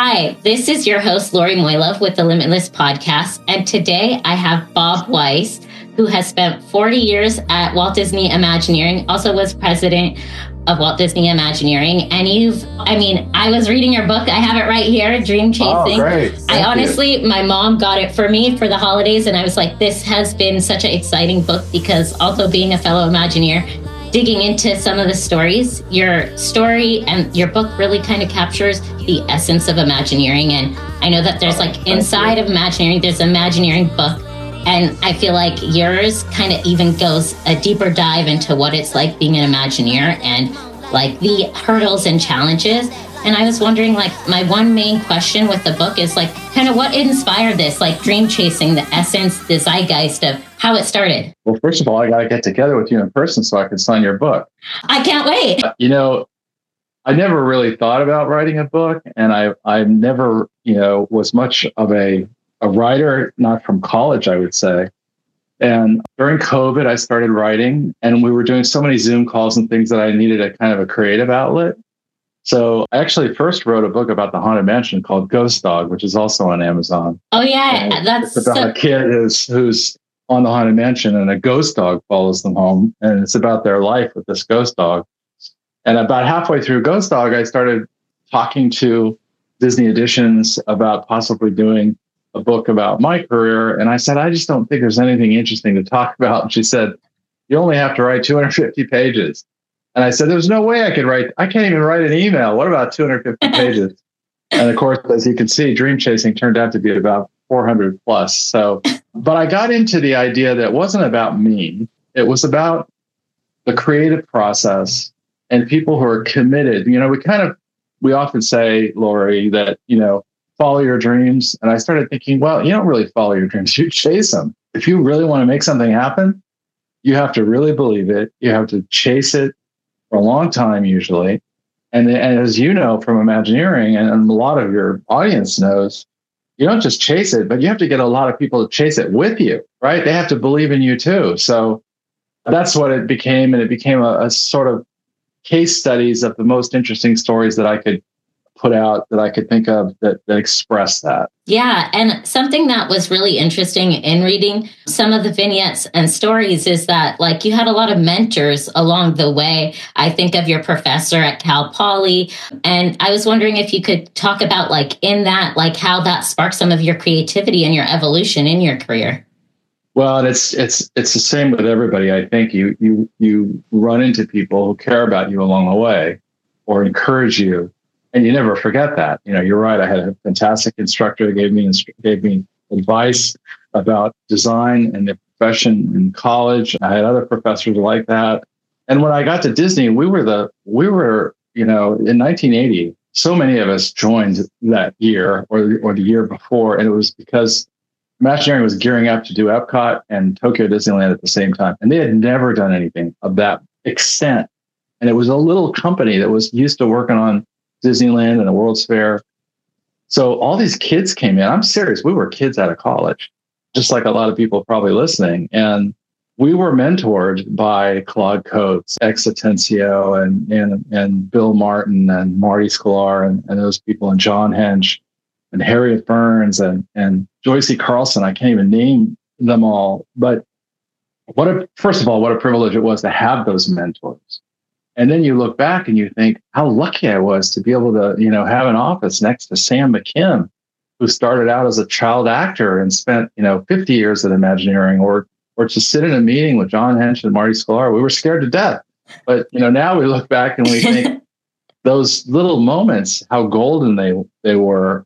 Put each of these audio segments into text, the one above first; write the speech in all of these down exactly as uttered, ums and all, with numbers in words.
Hi, this is your host, Lori Moylove with the Limitless Podcast. And today I have Bob Weiss, who has spent forty years at Walt Disney Imagineering, also was president of Walt Disney Imagineering. And you've, I mean, I was reading your book. I have it right here, Dream Chasing. Oh, great. Thank I honestly, you. my mom got it for me for the holidays. And I was like, this has been such an exciting book because also being a fellow Imagineer, digging into some of the stories, your story and your book really kind of captures the essence of Imagineering. And I know that there's like inside of Imagineering, there's an Imagineering book. And I feel like yours kind of even goes a deeper dive into what it's like being an Imagineer and like the hurdles and challenges. And I was wondering, like, my one main question with the book is like, kind of what inspired this, like dream chasing, the essence, the zeitgeist of how it started? Well, first of all, I got to get together with you in person so I can sign your book. I can't wait. You know, I never really thought about writing a book, and I I never, you know, was much of a, a writer, not from college, I would say. And during COVID, I started writing, and we were doing so many Zoom calls and things that I needed a kind of a creative outlet. So I actually first wrote a book about the Haunted Mansion called Ghost Dog, which is also on Amazon. Oh, yeah. And That's it's about so- a kid who's, who's on the Haunted Mansion, and a ghost dog follows them home. And it's about their life with this ghost dog. And about halfway through Ghost Dog, I started talking to Disney Editions about possibly doing a book about my career. And I said, I just don't think there's anything interesting to talk about. And she said, you only have to write two hundred fifty pages. And I said, there's no way I could write. I can't even write an email. What about two hundred fifty pages? And of course, as you can see, Dream Chasing turned out to be about four hundred plus. So, but I got into the idea that it wasn't about me. It was about the creative process and people who are committed. You know, we kind of, we often say, Lori, that, you know, follow your dreams. And I started thinking, well, you don't really follow your dreams. You chase them. If you really want to make something happen, you have to really believe it. You have to chase it for a long time, usually. And, and as you know from Imagineering, and a lot of your audience knows, you don't just chase it, but you have to get a lot of people to chase it with you, right? They have to believe in you too. So that's what it became. And it became a, a sort of case studies of the most interesting stories that I could put out, that I could think of that, that express that. Yeah. And something that was really interesting in reading some of the vignettes and stories is that, like, you had a lot of mentors along the way. I think of your professor at Cal Poly. And I was wondering if you could talk about, like, in that, like, how that sparked some of your creativity and your evolution in your career. Well, it's it's it's the same with everybody. I think you you you run into people who care about you along the way or encourage you. And you never forget that. You know, you're right. I had a fantastic instructor that gave me gave me advice about design and the profession in college. I had other professors like that. And when I got to Disney, we were the we were, you know, in nineteen eighty, so many of us joined that year or or the year before, and it was because Imagineering was gearing up to do Epcot and Tokyo Disneyland at the same time, and they had never done anything of that extent. And it was a little company that was used to working on Disneyland and the World's Fair. So all these kids came in. I'm serious. We were kids out of college, just like a lot of people probably listening. And we were mentored by Claude Coates, X Atencio, and, and, and Bill Martin and Marty Sklar and, and those people, and John Hench and Harriet Burns and, and Joyce E. Carlson. I can't even name them all. But what a, first of all, what a privilege it was to have those mentors. And then you look back and you think how lucky I was to be able to, you know, have an office next to Sam McKim, who started out as a child actor and spent, you know, fifty years at Imagineering, or or to sit in a meeting with John Hench and Marty Sklar. We were scared to death. But, you know, now we look back and we think those little moments, how golden they they were.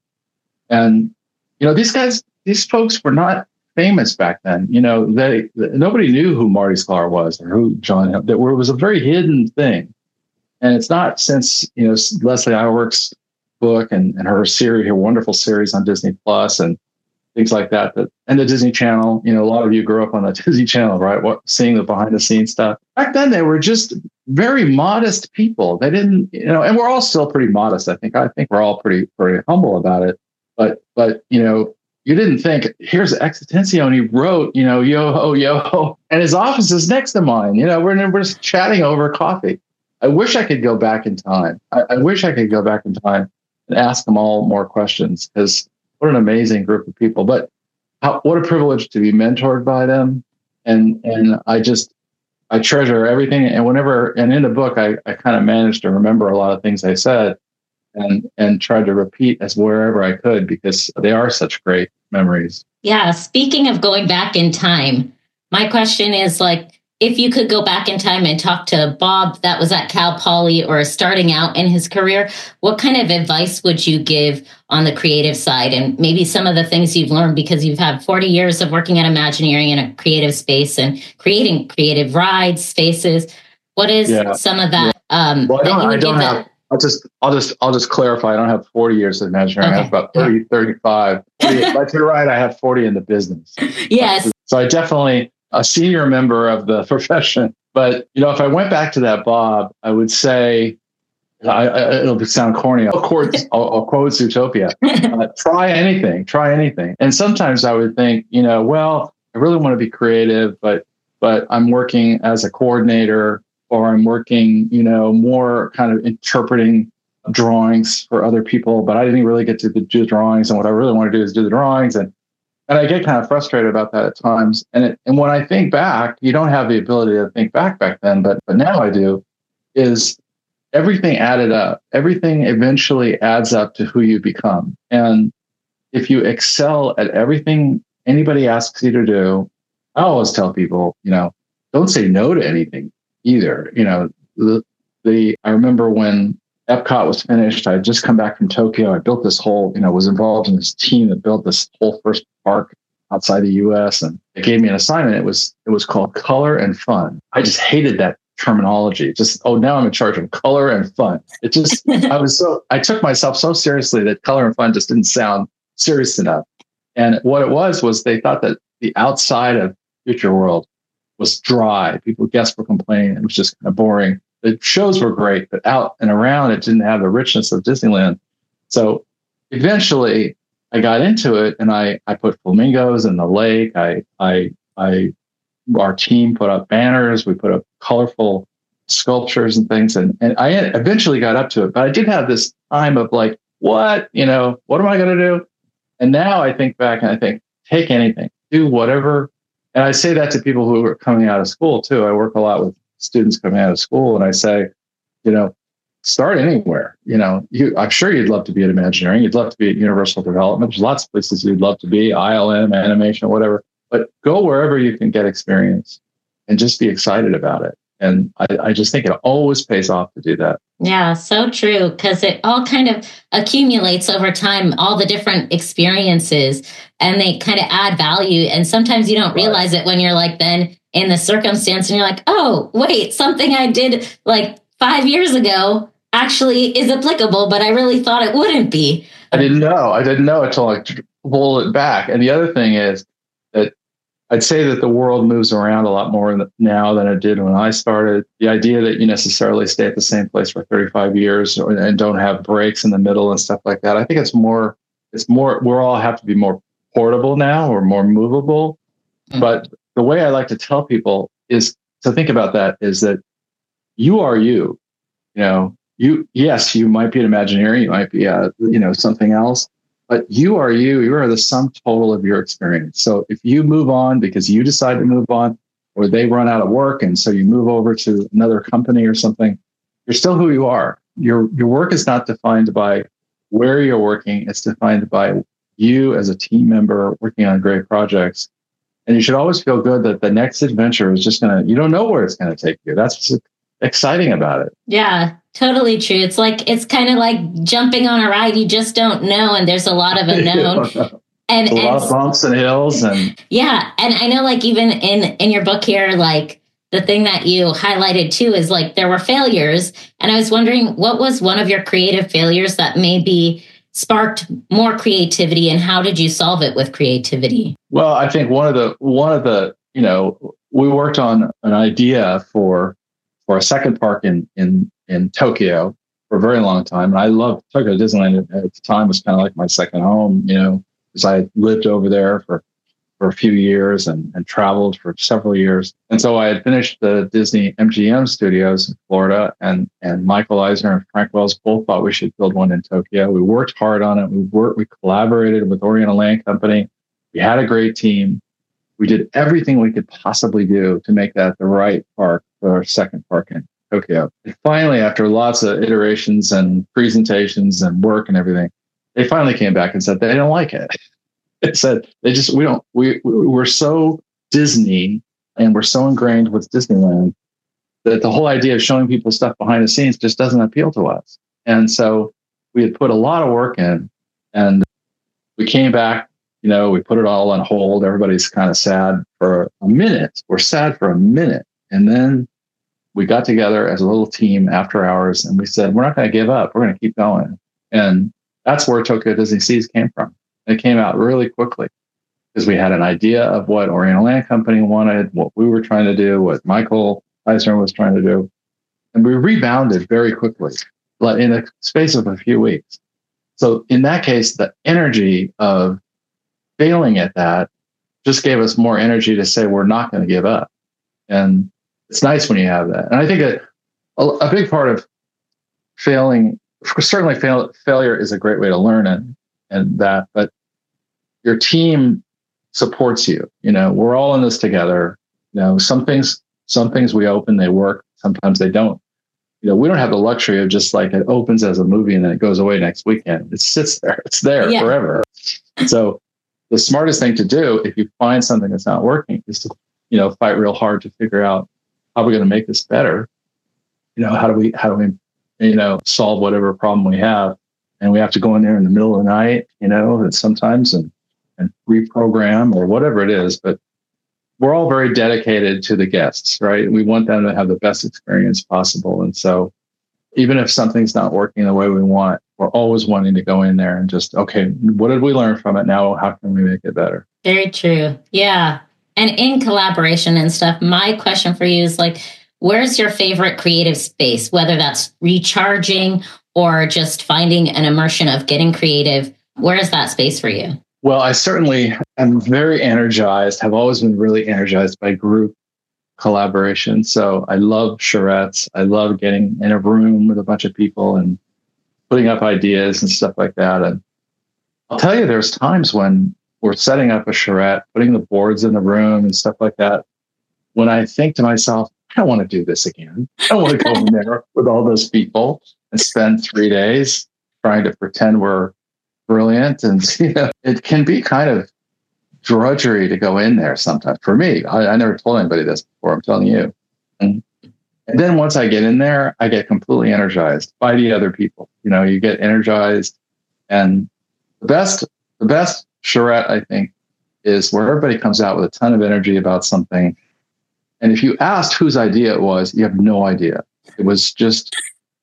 And, you know, these guys, these folks were not famous back then. You know, they nobody knew who Marty Sklar was or who John. That was a very hidden thing, and it's not since, you know, Leslie Iwerks' book and, and her series, her wonderful series on Disney Plus and things like that. That and the Disney Channel. You know, a lot of you grew up on the Disney Channel, right? What seeing the behind the scenes stuff back then. They were just very modest people. They didn't, you know, and we're all still pretty modest. I think. I think we're all pretty pretty humble about it. But but you know. You didn't think, here's X Atencio, and he wrote, you know, yo ho, yo ho, and his office is next to mine. You know, we're, we're just chatting over coffee. I wish I could go back in time. I, I wish I could go back in time and ask them all more questions, because what an amazing group of people. But how, what a privilege to be mentored by them. And and I just, I treasure everything. And whenever, and in the book, I, I kind of managed to remember a lot of things they said and and tried to repeat as wherever I could, because they are such great memories. Yeah. Speaking of going back in time, my question is like, if you could go back in time and talk to Bob that was at Cal Poly or starting out in his career, what kind of advice would you give on the creative side, and maybe some of the things you've learned, because you've had forty years of working at Imagineering in a creative space and creating creative rides, spaces. What is Yeah. some of that? Yeah. Um, well, I don't, that you would I don't give have, that? I'll just, I'll just, I'll just clarify. I don't have forty years of Imagineering. Okay. I have about thirty, yeah. thirty-five. But you're right. I have forty in the business. Yes. So I definitely a senior member of the profession. But, you know, if I went back to that Bob, I would say, I, I, it'll sound corny. I'll quote, I'll, I'll quote Zootopia. Uh, try anything, try anything. And sometimes I would think, you know, well, I really want to be creative, but but I'm working as a coordinator, or I'm working, you know, more kind of interpreting drawings for other people, but I didn't really get to do the drawings. And what I really want to do is do the drawings. And And I get kind of frustrated about that at times. And it, and when I think back, you don't have the ability to think back back then, but but now I do, is everything added up. Everything eventually adds up to who you become. And if you excel at everything anybody asks you to do, I always tell people, you know, don't say no to anything either. You know, the, the I remember when Epcot was finished, I had just come back from Tokyo. I built this whole, you know, was involved in this team that built this whole first park outside the U S. And it gave me an assignment. It was, it was called Color and Fun. I just hated that terminology. Just, oh, now I'm in charge of color and fun. It just, I was so, I took myself so seriously that color and fun just didn't sound serious enough. And what it was, was they thought that the outside of Future World was dry. People, guests were complaining. It was just kind of boring. The shows were great, but out and around, it didn't have the richness of Disneyland. So eventually I got into it, and I, I put flamingos in the lake. I, I, I, our team put up banners. We put up colorful sculptures and things. And, and I eventually got up to it, but I did have this time of like, what, you know, what am I going to do? And now I think back and I think, take anything, do whatever. And I say that to people who are coming out of school too. I work a lot with students coming out of school, and I say, you know, start anywhere. You know, you, I'm sure you'd love to be at Imagineering. You'd love to be at Universal Development. There's lots of places you'd love to be, I L M, animation, whatever. But go wherever you can get experience and just be excited about it. And I, I just think it always pays off to do that. Yeah, so true, because it all kind of accumulates over time, all the different experiences, and they kind of add value. And sometimes you don't realize it when you're like then in the circumstance and you're like, oh, wait, something I did like five years ago actually is applicable, but I really thought it wouldn't be. I didn't know. I didn't know until I pull it back. And the other thing is that I'd say that the world moves around a lot more now than it did when I started. The idea that you necessarily stay at the same place for thirty-five years or, and don't have breaks in the middle and stuff like that. I think it's more, it's more, we're all have to be more portable now or more movable. Mm-hmm. But the way I like to tell people is to think about that is that you are you, you know, you, yes, you might be an Imagineering, you might be, uh, you know, something else. But you are you. You are the sum total of your experience. So if you move on because you decide to move on, or they run out of work and so you move over to another company or something, you're still who you are. Your your work is not defined by where you're working. It's defined by you as a team member working on great projects. And you should always feel good that the next adventure is just going to, you don't know where it's going to take you. That's what's exciting about it. Yeah. Totally true. It's like, it's kind of like jumping on a ride. You just don't know. And there's a lot of unknown. and a lot and, of bumps and hills. And yeah. And I know like even in, in your book here, like the thing that you highlighted too is like there were failures. And I was wondering, what was one of your creative failures that maybe sparked more creativity, and how did you solve it with creativity? Well, I think one of the, one of the, you know, we worked on an idea for, for a second park in, in, in Tokyo for a very long time. And I loved Tokyo. Disneyland at the time was kind of like my second home, you know, because I lived over there for, for a few years and, and traveled for several years. And so I had finished the Disney M G M studios in Florida, and, and Michael Eisner and Frank Wells both thought we should build one in Tokyo. We worked hard on it. We worked, we collaborated with Oriental Land Company. We had a great team. We did everything we could possibly do to make that the right park for our second park in Tokyo. And finally, after lots of iterations and presentations and work and everything, they finally came back and said they don't like it. They said they just, we don't, we, we're so Disney and we're so ingrained with Disneyland that the whole idea of showing people stuff behind the scenes just doesn't appeal to us. And so we had put a lot of work in, and we came back. You know, we put it all on hold. Everybody's kind of sad for a minute. We're sad for a minute. And then we got together as a little team after hours, and we said, we're not going to give up. We're going to keep going. And that's where Tokyo Disney Seas came from. It came out really quickly because we had an idea of what Oriental Land Company wanted, what we were trying to do, what Michael Eisner was trying to do. And we rebounded very quickly, like in the space of a few weeks. So in that case, the energy of failing at that just gave us more energy to say we're not going to give up. And it's nice when you have that. And I think a, a, a big part of failing, certainly fail, failure is a great way to learn it and that, but your team supports you. You know, we're all in this together. You know, some things, some things we open, they work. Sometimes they don't. You know, we don't have the luxury of just like it opens as a movie and then it goes away next weekend. It sits there. It's there yeah. forever. So the smartest thing to do if you find something that's not working is to, you know, fight real hard to figure out how we're going to make this better. You know, how do we, how do we, you know, solve whatever problem we have? And we have to go in there in the middle of the night, you know, and sometimes and, and reprogram or whatever it is. But we're all very dedicated to the guests, right? We want them to have the best experience possible. And so even if something's not working the way we want, we're always wanting to go in there and just, okay, what did we learn from it? Now, how can we make it better? Very true. Yeah. And in collaboration and stuff, my question for you is like, where's your favorite creative space, whether that's recharging or just finding an immersion of getting creative? Where is that space for you? Well, I certainly am very energized, have always been really energized by group collaboration. So I love charrettes. I love getting in a room with a bunch of people and putting up ideas and stuff like that. And I'll tell you, there's times when we're setting up a charrette, putting the boards in the room and stuff like that, when I think to myself, I don't want to do this again. I don't want to go in there with all those people and spend three days trying to pretend we're brilliant. And you know, it can be kind of drudgery to go in there sometimes. For me, I, I never told anybody this before. I'm telling you. And, and then once I get in there, I get completely energized by the other people. You know, you get energized, and the best, the best charrette, I think, is where everybody comes out with a ton of energy about something. And if you asked whose idea it was, you have no idea. It was just,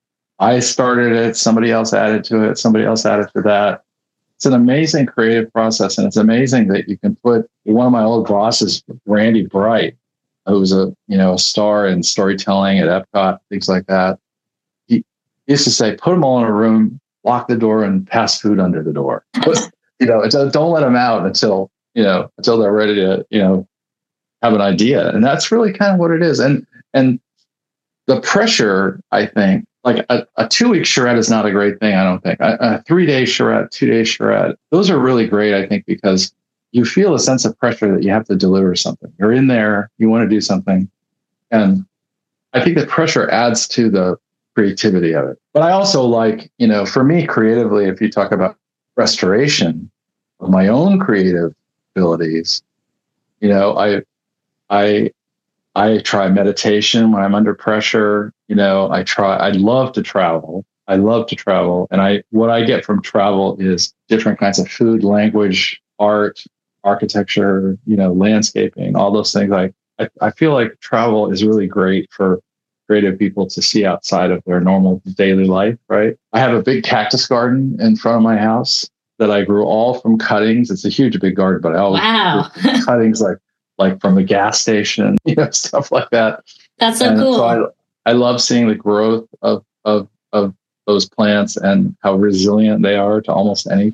I started it, somebody else added to it, somebody else added to that. It's an amazing creative process. And it's amazing that you can put one of my old bosses, Randy Bright, who's a, you know, a star in storytelling at Epcot, things like that. He used to say, put them all in a room, lock the door, and pass food under the door. You know, don't let them out until, you know, until they're ready to, you know, have an idea. And that's really kind of what it is. And, and the pressure, I think, like a, a two-week charrette is not a great thing, I don't think. A, a three-day charrette, two-day charrette, those are really great, I think, because you feel a sense of pressure that you have to deliver something. You're in there, you want to do something. And I think the pressure adds to the creativity of it. But I also like, you know, for me, creatively, if you talk about restoration of my own creative abilities, you know, I, I, I try meditation when I'm under pressure. You know, I try, I love to travel. I love to travel. And I, what I get from travel is different kinds of food, language, art, architecture, you know, landscaping, all those things. Like, I, I feel like travel is really great for creative people to see outside of their normal daily life, right? I have a big cactus garden in front of my house that I grew all from cuttings. It's a huge, big garden, but I always wow. grew cuttings like, like from the gas station, you know, stuff like that. That's so and cool. So I, I love seeing the growth of, of, of those plants and how resilient they are to almost anything.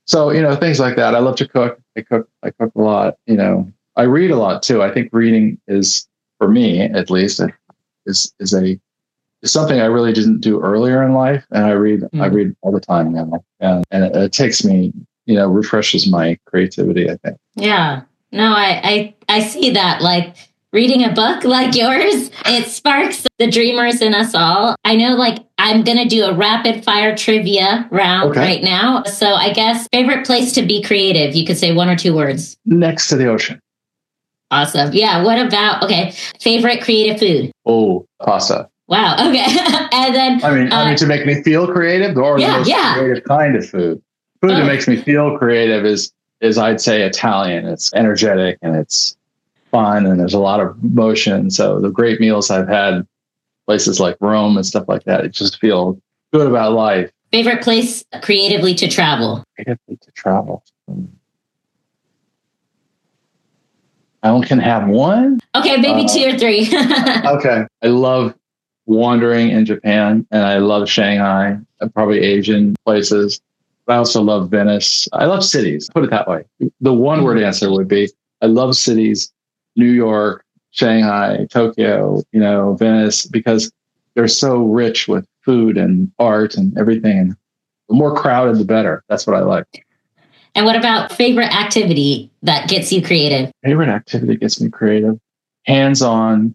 So, you know, things like that. I love to cook. I cook, I cook a lot, you know, I read a lot too. I think reading is, for me at least, is, is a, is something I really didn't do earlier in life. And I read, mm. I read all the time now. And, and it, it takes me, you know, refreshes my creativity, I think. Yeah. No, I, I, I see that. Like reading a book like yours, it sparks the dreamers in us all. I know, like, I'm going to do a rapid fire trivia round okay. right now. So I guess favorite place to be creative, you could say one or two words. Next to the ocean. Awesome. Yeah. What about, okay, favorite creative food? Oh, pasta. Wow. Okay. And then, I mean, uh, I mean, to make me feel creative, or yeah, the most yeah. creative kind of food. Food oh. that makes me feel creative is, is I'd say Italian. It's energetic and it's fun and there's a lot of motion. So the great meals I've had, places like Rome and stuff like that, it just feels good about life. Favorite place creatively to travel? Creatively to travel. I only can have one. Okay, maybe uh, two or three. Okay. I love wandering in Japan and I love Shanghai, probably Asian places. I also love Venice. I love cities, put it that way. The one word answer would be, I love cities, New York, Shanghai, Tokyo, you know, Venice, because they're so rich with food and art and everything. The more crowded, the better. That's what I like. And what about favorite activity that gets you creative? Favorite activity gets me creative. Hands-on,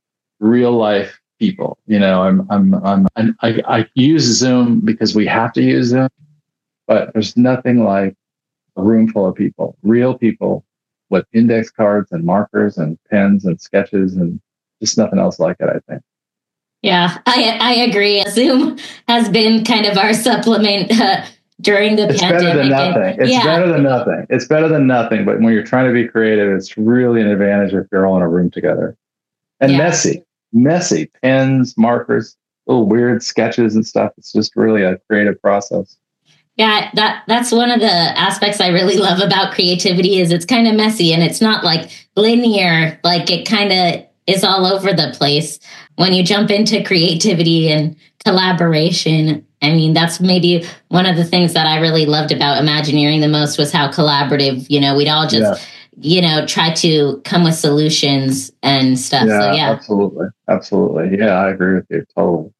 real life people. You know, I'm, I'm, I'm, I'm I, I use Zoom because we have to use Zoom, but there's nothing like a room full of people, real people with index cards and markers and pens and sketches and just nothing else like it, I think. Yeah, I I agree. Zoom has been kind of our supplement uh, during the it's pandemic. It's better than nothing. It's yeah. better than nothing. It's better than nothing. But when you're trying to be creative, it's really an advantage if you're all in a room together. And yeah. messy, messy pens, markers, little weird sketches and stuff. It's just really a creative process. Yeah, that that's one of the aspects I really love about creativity is it's kind of messy and it's not like linear, like it kind of is all over the place. When you jump into creativity and collaboration, I mean, that's maybe one of the things that I really loved about Imagineering the most was how collaborative, you know, we'd all just, yeah. you know, try to come with solutions and stuff. Yeah, so, yeah, absolutely. Absolutely. Yeah, I agree with you. Totally.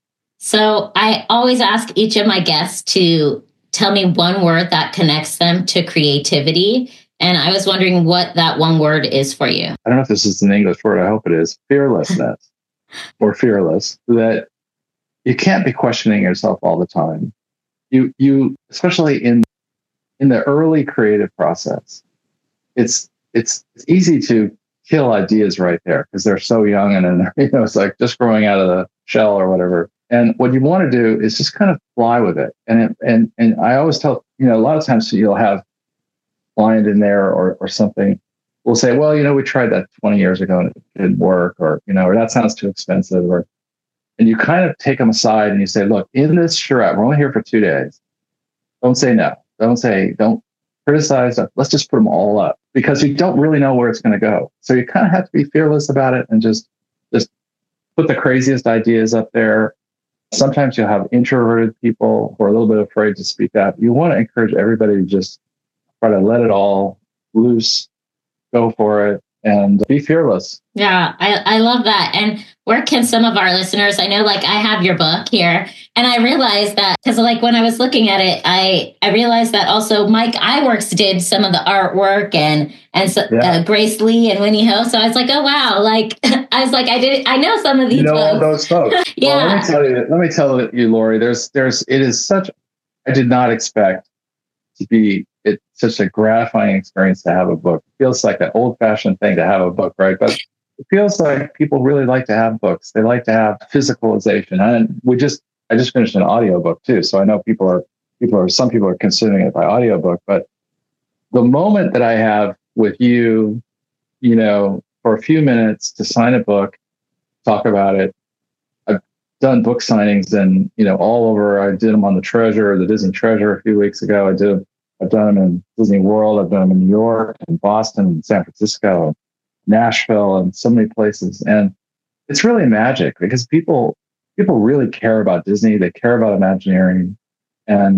So I always ask each of my guests to tell me one word that connects them to creativity. And I was wondering what that one word is for you. I don't know if this is an English word. I hope it is. Fearlessness or fearless. That you can't be questioning yourself all the time. You, you, especially in in the early creative process, it's it's it's easy to kill ideas right there because they're so young and, and you know it's like just growing out of the shell or whatever. And what you want to do is just kind of fly with it. And it, and and I always tell, you know, a lot of times you'll have a client in there or or something. We'll say, well, you know, we tried that twenty years ago and it didn't work, or, you know, or that sounds too expensive. Or, and you kind of take them aside and you say, look, in this charrette, we're only here for two days. Don't say no. Don't say, don't criticize. Let's just put them all up because you don't really know where it's going to go. So you kind of have to be fearless about it and just, just put the craziest ideas up there. Sometimes you'll have introverted people who are a little bit afraid to speak up. You want to encourage everybody to just try to let it all loose, go for it, and be fearless. Yeah, I, I love that. And where can some of our listeners, I know, like I have your book here, and I realized that, because like when I was looking at it, I, I realized that also Mike Iwerks did some of the artwork and and so, yeah. uh, Grace Lee and Winnie Ho. So I was like, oh, wow. Like, I was like, I did, I know some of these you know folks. all those folks. Yeah. Well, let me tell you, let me tell you, Lori, there's, there's, it is such, I did not expect to be, it's such a gratifying experience to have a book. It feels like an old fashioned thing to have a book, right? But it feels like people really like to have books. They like to have physicalization. And we just, I just finished an audiobook too. So I know people are, people are, some people are consuming it by audiobook, but the moment that I have with you, you know, for a few minutes to sign a book, talk about it. I've done book signings and, you know, all over. I did them on the Treasure, the Disney Treasure a few weeks ago. I did, I've done them in Disney World. I've done them in New York and Boston and San Francisco, and Nashville, and so many places. And it's really magic because people, people really care about Disney. They care about Imagineering. And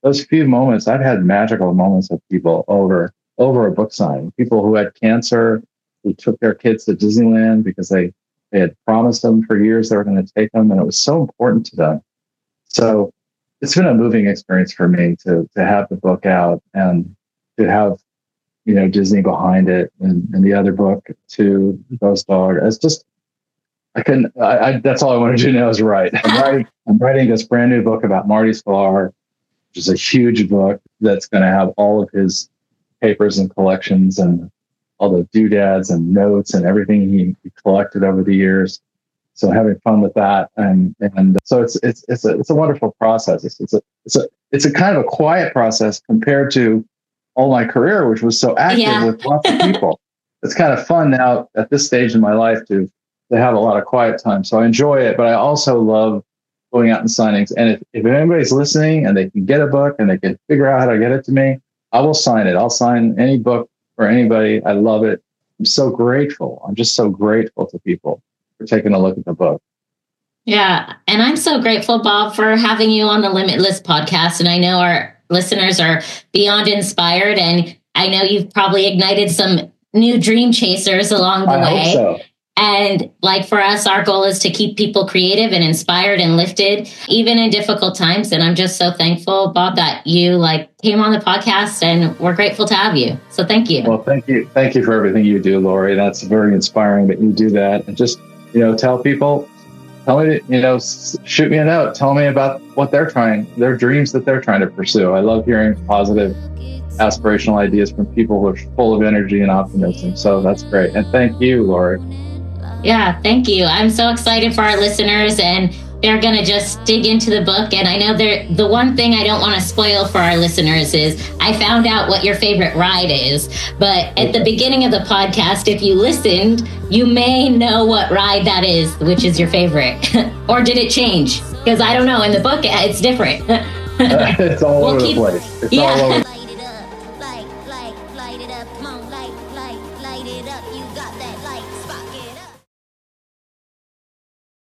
those few moments, I've had magical moments with people over over a book signing. People who had cancer, who took their kids to Disneyland because they, they had promised them for years they were going to take them, and it was so important to them. So it's been a moving experience for me to to have the book out and to have, you know, Disney behind it, and, and the other book to Ghost Dog. It's just, I couldn't, I, I, that's all I want to do now is write. I'm writing, I'm writing this brand new book about Marty Sklar, which is a huge book that's going to have all of his papers and collections and all the doodads and notes and everything he, he collected over the years. So having fun with that, and and so it's it's it's a it's a wonderful process. It's it's a it's a it's a kind of a quiet process compared to all my career, which was so active yeah. with lots of people. It's kind of fun now at this stage in my life to to have a lot of quiet time. So I enjoy it, but I also love going out and signings. And if, if anybody's listening and they can get a book and they can figure out how to get it to me, I will sign it. I'll sign any book for anybody. I love it. I'm so grateful. I'm just so grateful to people for taking a look at the book. Yeah. And I'm so grateful, Bob, for having you on the Limitless podcast. And I know our listeners are beyond inspired. And I know you've probably ignited some new dream chasers along the I way. Hope so. And like for us, our goal is to keep people creative and inspired and lifted, even in difficult times. And I'm just so thankful, Bob, that you like came on the podcast, and we're grateful to have you. So thank you. Well, thank you. Thank you for everything you do, Lori. That's very inspiring that you do that. And just, you know, tell people, tell me, you know, shoot me a note. Tell me about what they're trying, their dreams that they're trying to pursue. I love hearing positive, aspirational ideas from people who are full of energy and optimism. So that's great. And thank you, Lori. Yeah, thank you. I'm so excited for our listeners, and they're going to just dig into the book. And I know they're, the one thing I don't want to spoil for our listeners is I found out what your favorite ride is. But at the beginning of the podcast, if you listened, you may know what ride that is, which is your favorite. Or did it change? Because I don't know. In the book, it's different. It's all we'll over keep, the place. It's yeah. all over. Light it up, light, light, light it up. Come on, light, light, light it up. You got that light, spark it.